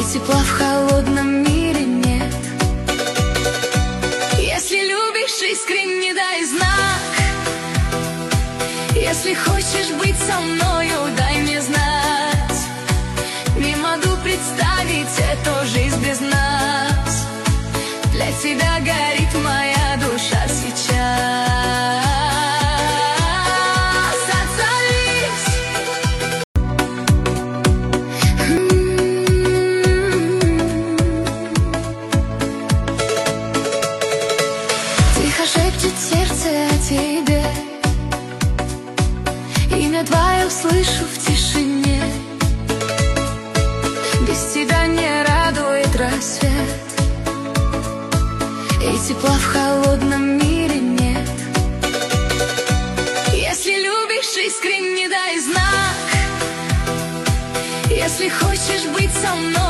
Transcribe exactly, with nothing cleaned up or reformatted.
тепла в холодном мире нет. Если любишь искренне, дай знак. Если хочешь быть со мною, дай мне знать. Не могу представить эту жизнь без нас. Для тебя горит моя душа сейчас. Шепчет сердце о тебе, имя твое слышу в тишине. Без тебя не радует рассвет, и тепла в холодном мире нет. Если любишь искренне, дай знак. Если хочешь быть со мной,